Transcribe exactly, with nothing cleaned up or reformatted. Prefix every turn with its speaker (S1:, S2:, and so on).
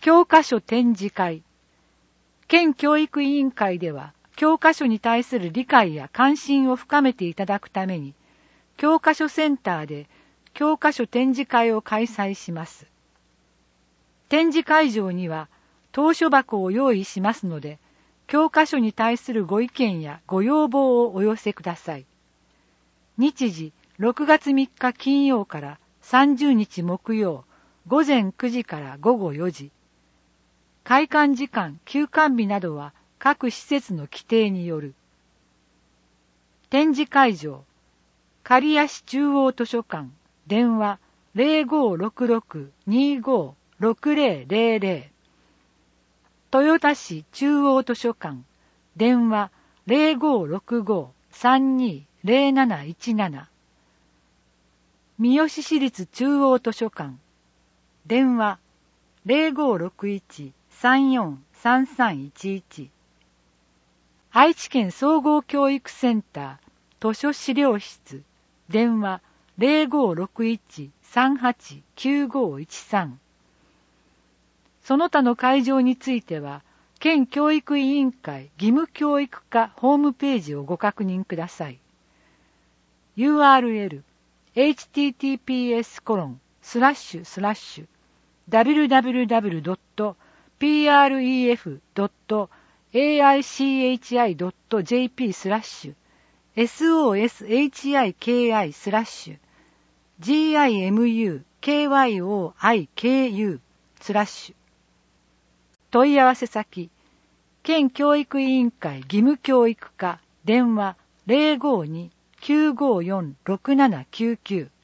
S1: 教科書展示会。県教育委員会では、教科書に対する理解や関心を深めていただくために、教科書センターで教科書展示会を開催します。展示会場には投書箱を用意しますので、教科書に対するご意見やご要望をお寄せください。日時ろくがつみっか金曜からさんじゅうにち木曜、午前くじから午後よじ。開館時間、休館日などは各施設の規定による。展示会場、刈谷市中央図書館、電話 ゼロごろくろく にごろくゼロゼロゼロ。豊田市中央図書館、電話 ゼロごろくご さんにゼロなないちなな。三好市立中央図書館、電話 ゼロごろくいち さんよん さんさんいちいち。愛知県総合教育センター図書資料室、電話 ゼロごろくいち さんはち きゅうごいちさん。その他の会場については、県教育委員会義務教育課ホームページをご確認ください。ユーアールエル エイチティーティーピーエスコロンスラッシュスラッシュ ダブリューダブリューダブリュードットピーアールイーエフドットエーアイシーエイチアイドットジェーピー スラッシュ エスオーエスエイチアイケーアイ スラッシュ ジーアイエムユーケーワイオーアイケーユー スラッシュ。問い合わせ先、県教育委員会義務教育課、電話 ゼロごに きゅうごよん ろくななきゅうきゅう。